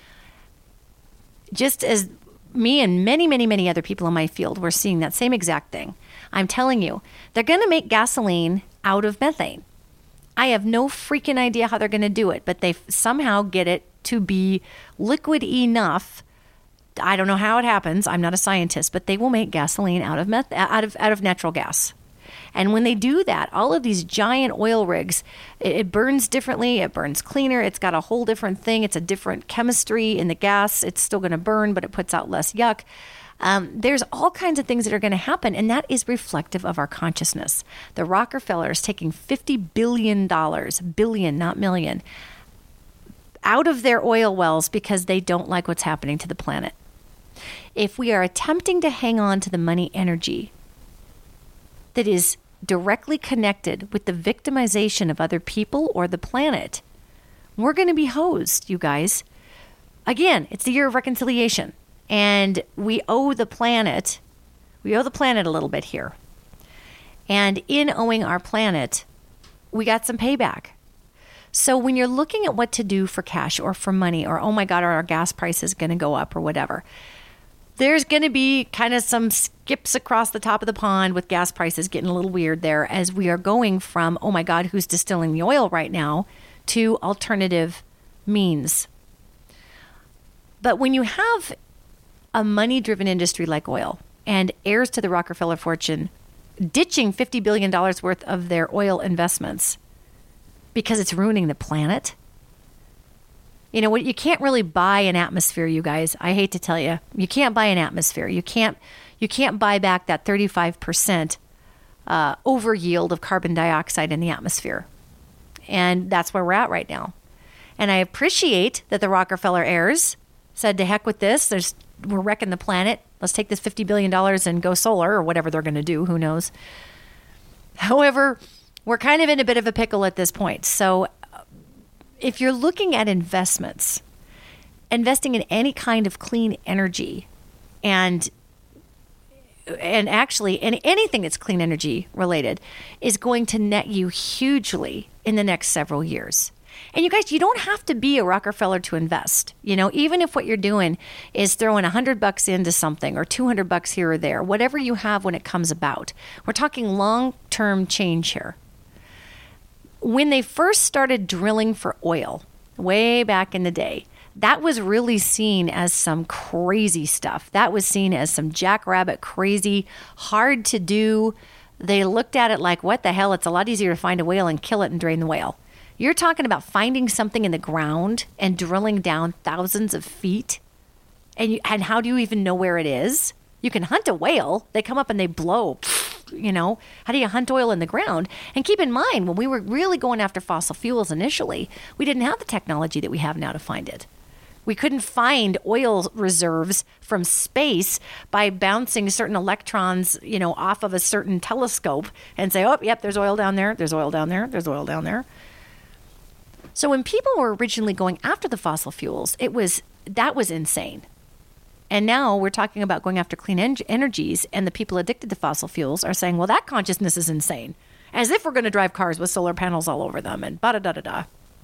Speaker 4: Just as me and many, many, many other people in my field were seeing that same exact thing. I'm telling you, they're going to make gasoline out of methane. I have no freaking idea how they're going to do it, but they somehow get it to be liquid enough. I don't know how it happens. I'm not a scientist, but they will make gasoline out of meth- out of out of natural gas. And when they do that, all of these giant oil rigs, it, it burns differently. It burns cleaner. It's got a whole different thing. It's a different chemistry in the gas. It's still going to burn, but it puts out less yuck. Um, there's all kinds of things that are going to happen, and that is reflective of our consciousness. The Rockefellers taking fifty billion dollars, billion, not million, out of their oil wells because they don't like what's happening to the planet. If we are attempting to hang on to the money energy that is directly connected with the victimization of other people or the planet, we're going to be hosed, you guys. Again, it's the year of reconciliation, and we owe the planet, we owe the planet a little bit here. And in owing our planet, we got some payback. So when you're looking at what to do for cash or for money, or, oh my God, are our gas prices going to go up or whatever, there's going to be kind of some skips across the top of the pond with gas prices getting a little weird there as we are going from, oh my God, who's distilling the oil right now, to alternative means. But when you have a money-driven industry like oil and heirs to the Rockefeller fortune ditching fifty billion dollars worth of their oil investments because it's ruining the planet, you know what? You can't really buy an atmosphere, you guys. I hate to tell you, you can't buy an atmosphere. You can't. You can't buy back that thirty-five percent uh, over yield of carbon dioxide in the atmosphere, and that's where we're at right now. And I appreciate that the Rockefeller heirs said, "To heck with this. There's we're wrecking the planet. Let's take this fifty billion dollars and go solar or whatever they're going to do. Who knows?" However, we're kind of in a bit of a pickle at this point. So if you're looking at investments, investing in any kind of clean energy and and actually in anything that's clean energy related is going to net you hugely in the next several years. And you guys, you don't have to be a Rockefeller to invest. You know, even if what you're doing is throwing a hundred bucks into something or two hundred bucks here or there, whatever you have when it comes about, we're talking long-term change here. When they first started drilling for oil way back in the day, that was really seen as some crazy stuff. That was seen as some jackrabbit crazy, hard to do. They looked at it like, what the hell? It's a lot easier to find a whale and kill it and drain the whale. You're talking about finding something in the ground and drilling down thousands of feet. And you, and how do you even know where it is? You can hunt a whale. They come up and they blow. You know, how do you hunt oil in the ground? And keep in mind, when we were really going after fossil fuels initially, we didn't have the technology that we have now to find it. We couldn't find oil reserves from space by bouncing certain electrons, you know, off of a certain telescope and say, oh, yep, there's oil down there. There's oil down there. There's oil down there. So when people were originally going after the fossil fuels, it was that was insane. And now we're talking about going after clean en- energies, and the people addicted to fossil fuels are saying, well, that consciousness is insane. As if we're going to drive cars with solar panels all over them and ba-da-da-da-da.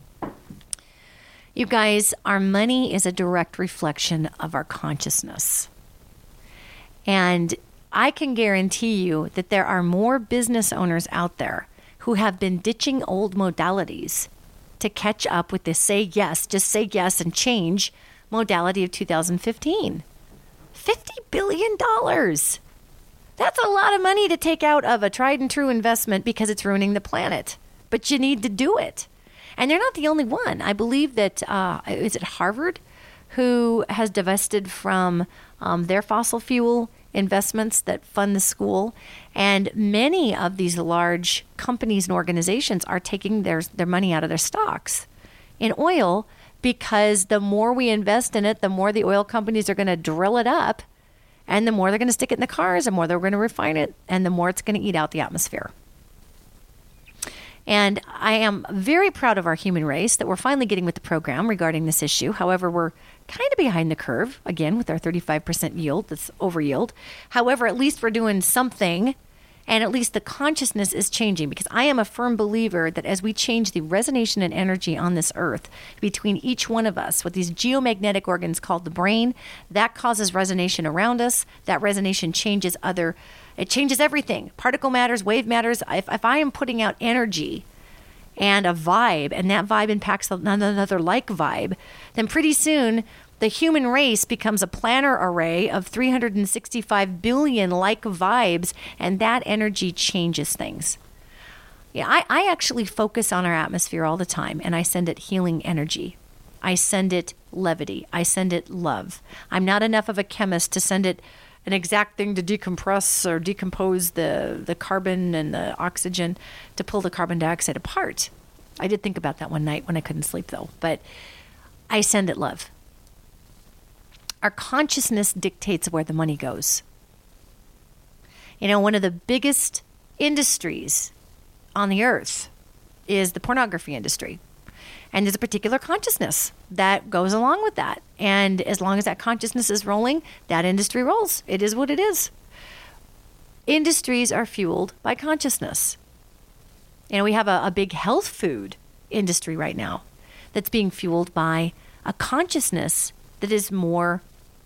Speaker 4: You guys, our money is a direct reflection of our consciousness. And I can guarantee you that there are more business owners out there who have been ditching old modalities to catch up with this say yes, just say yes and change modality of two thousand fifteen. fifty billion dollars. That's a lot of money to take out of a tried and true investment because it's ruining the planet. But you need to do it. And they're not the only one. I believe that, uh, is it Harvard, who has divested from um, their fossil fuel investments that fund the school. And many of these large companies and organizations are taking their, their money out of their stocks in oil, because the more we invest in it, the more the oil companies are going to drill it up, and the more they're going to stick it in the cars, the more they're going to refine it, and the more it's going to eat out the atmosphere. And I am very proud of our human race that we're finally getting with the program regarding this issue. However, we're kind of behind the curve, again, with our thirty-five percent yield, that's over yield. However, at least we're doing something, and at least the consciousness is changing, because I am a firm believer that as we change the resonance and energy on this earth between each one of us with these geomagnetic organs called the brain, that causes resonance around us. That resonance changes other, it changes everything. Particle matters, wave matters. If, if I am putting out energy and a vibe, and that vibe impacts another like vibe, then pretty soon the human race becomes a planar array of three hundred sixty-five billion like vibes, and that energy changes things. Yeah, I, I actually focus on our atmosphere all the time, and I send it healing energy. I send it levity. I send it love. I'm not enough of a chemist to send it an exact thing to decompress or decompose the, the carbon and the oxygen to pull the carbon dioxide apart. I did think about that one night when I couldn't sleep, though. But I send it love. Our consciousness dictates where the money goes. You know, one of the biggest industries on the earth is the pornography industry. And there's a particular consciousness that goes along with that. And as long as that consciousness is rolling, that industry rolls. It is what it is. Industries are fueled by consciousness. You know, we have a, a big health food industry right now that's being fueled by a consciousness that is more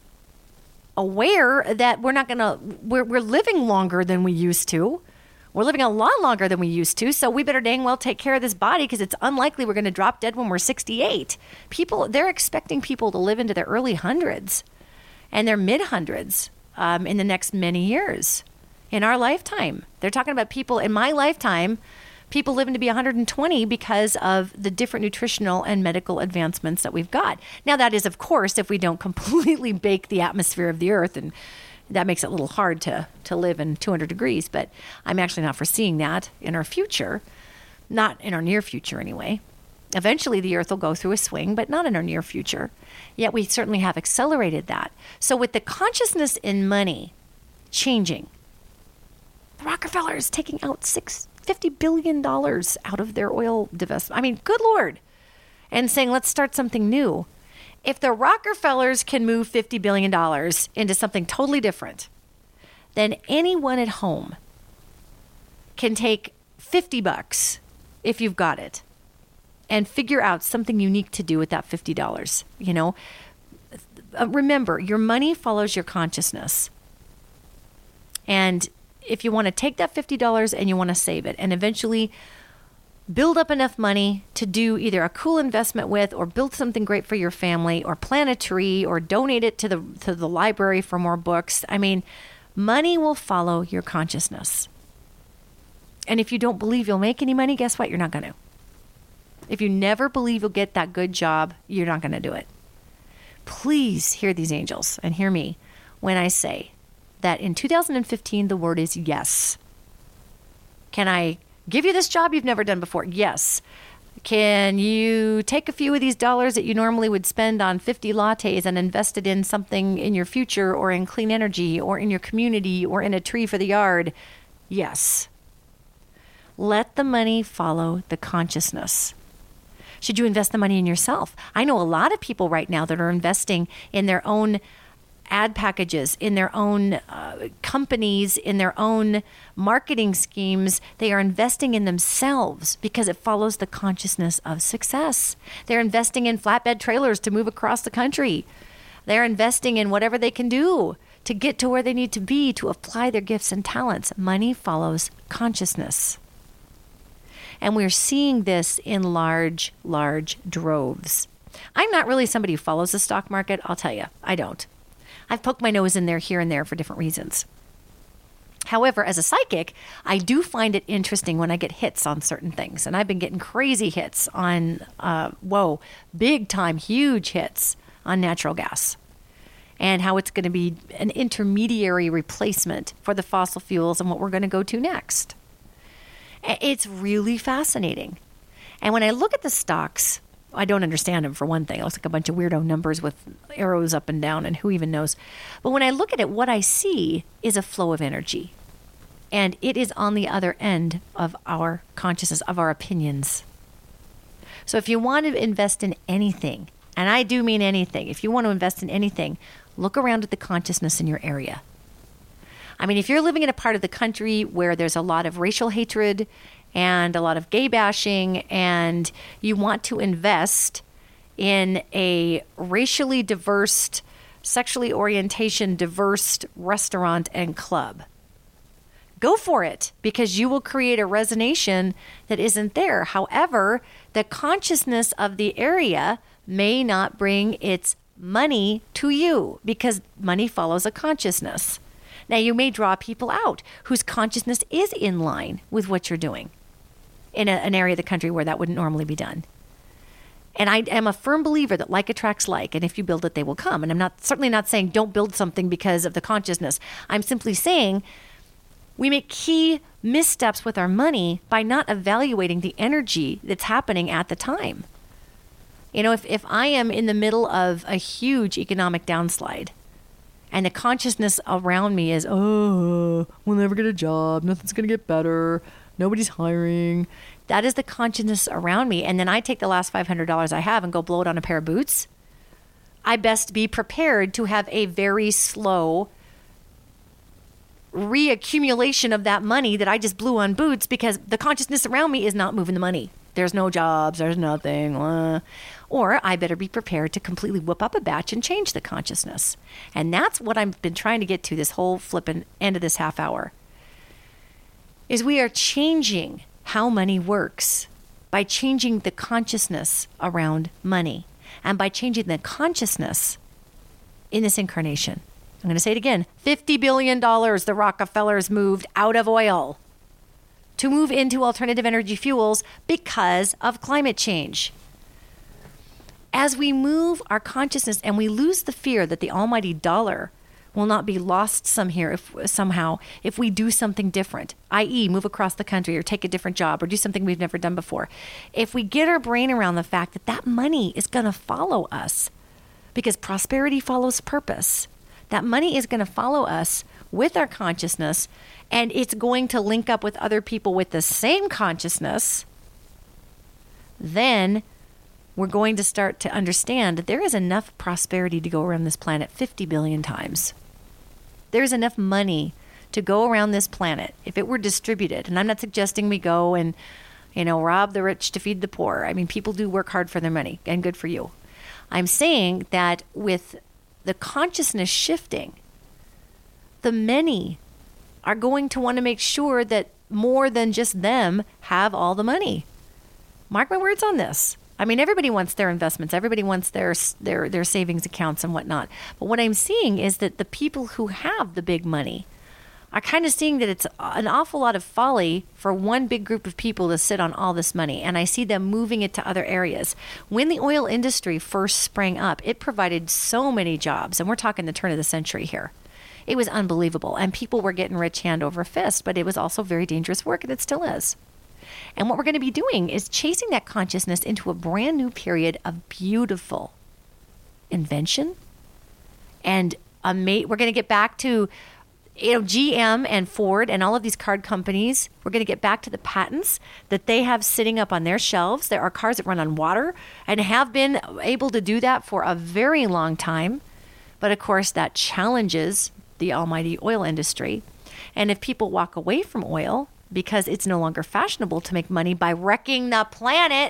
Speaker 4: aware that we're not going to, we're, we're living longer than we used to. We're living a lot longer than we used to, so we better dang well take care of this body, because it's unlikely we're going to drop dead when we're sixty-eight. People, they're expecting people to live into their early hundreds and their mid hundreds um, in the next many years. In our lifetime, they're talking about people in my lifetime, people living to be one hundred twenty because of the different nutritional and medical advancements that we've got. Now, that is, of course, if we don't completely bake the atmosphere of the earth, and that makes it a little hard to, to live in two hundred degrees, but I'm actually not foreseeing that in our future, not in our near future anyway. Eventually the earth will go through a swing, but not in our near future. Yet we certainly have accelerated that. So with the consciousness in money changing, the Rockefellers taking out six, fifty billion dollars out of their oil divestment. I mean, good Lord. And saying, let's start something new. If the Rockefellers can move fifty billion dollars into something totally different, then anyone at home can take fifty bucks, if you've got it, and figure out something unique to do with that fifty dollars. You know, uh, remember, your money follows your consciousness. And if you want to take that fifty dollars and you want to save it and eventually build up enough money to do either a cool investment with, or build something great for your family, or plant a tree, or donate it to the to the library for more books. I mean, money will follow your consciousness. And if you don't believe you'll make any money, guess what? You're not going to. If you never believe you'll get that good job, you're not going to do it. Please hear these angels and hear me when I say that in two thousand fifteen, the word is yes. Can I give you this job you've never done before? Yes. Can you take a few of these dollars that you normally would spend on fifty lattes and invest it in something in your future, or in clean energy, or in your community, or in a tree for the yard? Yes. Let the money follow the consciousness. Should you invest the money in yourself? I know a lot of people right now that are investing in their own ad packages, in their own uh, companies, in their own marketing schemes. They are investing in themselves because it follows the consciousness of success. They're investing in flatbed trailers to move across the country. They're investing in whatever they can do to get to where they need to be, to apply their gifts and talents. Money follows consciousness. And we're seeing this in large, large droves. I'm not really somebody who follows the stock market. I'll tell you, I don't. I've poked my nose in there here and there for different reasons. However, as a psychic, I do find it interesting when I get hits on certain things. And I've been getting crazy hits on, uh, whoa, big time, huge hits on natural gas. And how it's going to be an intermediary replacement for the fossil fuels and what we're going to go to next. It's really fascinating. And when I look at the stocks, I don't understand them, for one thing. It looks like a bunch of weirdo numbers with arrows up and down, and who even knows. But when I look at it, what I see is a flow of energy. And it is on the other end of our consciousness, of our opinions. So if you want to invest in anything, and I do mean anything, if you want to invest in anything, look around at the consciousness in your area. I mean, if you're living in a part of the country where there's a lot of racial hatred and a lot of gay bashing, and you want to invest in a racially diverse, sexually orientation diverse restaurant and club, go for it, because you will create a resonation that isn't there. However, the consciousness of the area may not bring its money to you, because money follows a consciousness. Now, you may draw people out whose consciousness is in line with what you're doing in a, an area of the country where that wouldn't normally be done. And I am a firm believer that like attracts like, and if you build it, they will come. And I'm not certainly not saying don't build something because of the consciousness. I'm simply saying we make key missteps with our money by not evaluating the energy that's happening at the time. You know, if, if I am in the middle of a huge economic downslide, and the consciousness around me is, oh, we'll never get a job. Nothing's going to get better. Nobody's hiring. That is the consciousness around me. And then I take the last five hundred dollars I have and go blow it on a pair of boots. I best be prepared to have a very slow reaccumulation of that money that I just blew on boots, because the consciousness around me is not moving the money. There's no jobs. There's nothing. Uh, or I better be prepared to completely whip up a batch and change the consciousness. And that's what I've been trying to get to this whole flippin' end of this half hour, is we are changing how money works by changing the consciousness around money, and by changing the consciousness in this incarnation. I'm going to say it again. fifty billion dollars the Rockefellers moved out of oil to move into alternative energy fuels because of climate change. As we move our consciousness and we lose the fear that the almighty dollar will not be lost some here if, somehow if we do something different, that is move across the country or take a different job or do something we've never done before. If we get our brain around the fact that that money is going to follow us, because prosperity follows purpose, that money is going to follow us with our consciousness, and it's going to link up with other people with the same consciousness, then we're going to start to understand that there is enough prosperity to go around this planet fifty billion times. There's enough money to go around this planet if it were distributed. And I'm not suggesting we go and, You know, rob the rich to feed the poor. I mean, people do work hard for their money, and good for you. I'm saying that with the consciousness shifting, the many are going to want to make sure that more than just them have all the money. Mark my words on this. I mean, everybody wants their investments. Everybody wants their their their savings accounts and whatnot. But what I'm seeing is that the people who have the big money are kind of seeing that it's an awful lot of folly for one big group of people to sit on all this money. And I see them moving it to other areas. When the oil industry first sprang up, it provided so many jobs. And we're talking the turn of the century here. It was unbelievable. And people were getting rich hand over fist. But it was also very dangerous work, and it still is. And what we're going to be doing is chasing that consciousness into a brand new period of beautiful invention. And ama- we're going to get back to, you know, G M and Ford and all of these card companies. We're going to get back to the patents that they have sitting up on their shelves. There are cars that run on water and have been able to do that for a very long time. But of course, that challenges the almighty oil industry. And if people walk away from oil because it's no longer fashionable to make money by wrecking the planet,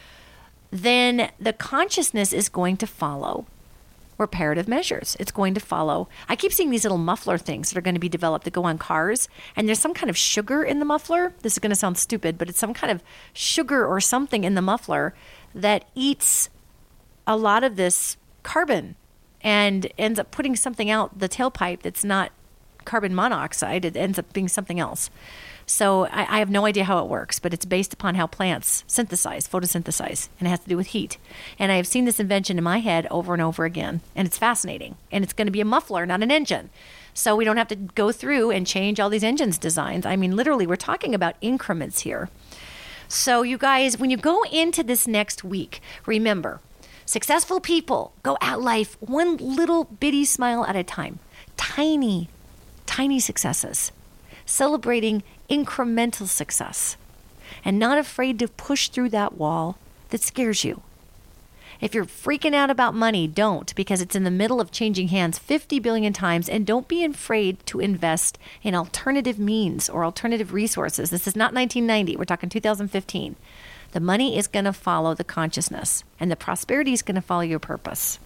Speaker 4: then the consciousness is going to follow reparative measures. It's going to follow. I keep seeing these little muffler things that are going to be developed that go on cars, and there's some kind of sugar in the muffler. This is going to sound stupid, but it's some kind of sugar or something in the muffler that eats a lot of this carbon and ends up putting something out the tailpipe that's not carbon monoxide. It ends up being something else. So I, I have no idea how it works, but it's based upon how plants synthesize, photosynthesize, and it has to do with heat. And I have seen this invention in my head over and over again, and it's fascinating. And it's going to be a muffler, not an engine. So we don't have to go through and change all these engines' designs. I mean, literally, we're talking about increments here. So you guys, when you go into this next week, remember, successful people go at life one little bitty smile at a time. Tiny, tiny successes. Celebrating incremental success and not afraid to push through that wall that scares you. If you're freaking out about money, don't, because it's in the middle of changing hands fifty billion times, and don't be afraid to invest in alternative means or alternative resources. This is not nineteen ninety. We're talking two thousand fifteen. The money is going to follow the consciousness, and the prosperity is going to follow your purpose.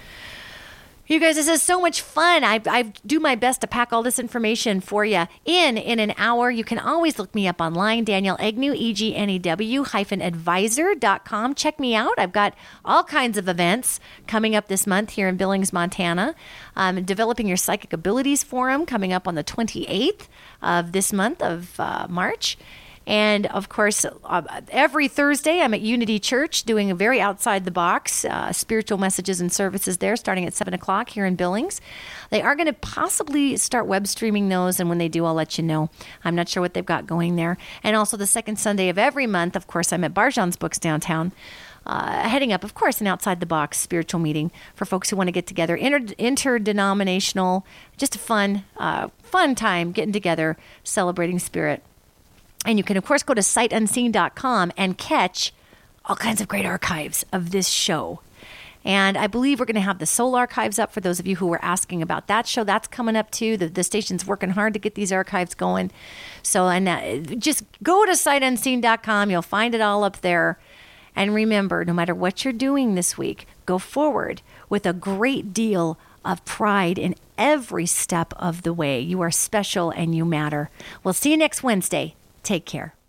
Speaker 4: You guys, this is so much fun. I, I do my best to pack all this information for you in in an hour. You can always look me up online, Danielle Egnew, E G N E W hyphen advisor dot com. Check me out. I've got all kinds of events coming up this month here in Billings, Montana. Um, Developing Your Psychic Abilities Forum coming up on the twenty-eighth of this month of uh, March. And, of course, uh, every Thursday I'm at Unity Church doing a very outside-the-box uh, spiritual messages and services there starting at seven o'clock here in Billings. They are going to possibly start web streaming those, and when they do, I'll let you know. I'm not sure what they've got going there. And also the second Sunday of every month, of course, I'm at Barjan's Books downtown, uh, heading up, of course, an outside-the-box spiritual meeting for folks who want to get together, inter- interdenominational, just a fun, uh, fun time getting together, celebrating spirit. And you can, of course, go to sight unseen dot com and catch all kinds of great archives of this show. And I believe we're going to have the Soul Archives up for those of you who were asking about that show. That's coming up, too. The, the station's working hard to get these archives going. So and uh, just go to sight unseen dot com. You'll find it all up there. And remember, no matter what you're doing this week, go forward with a great deal of pride in every step of the way. You are special and you matter. We'll see you next Wednesday. Take care.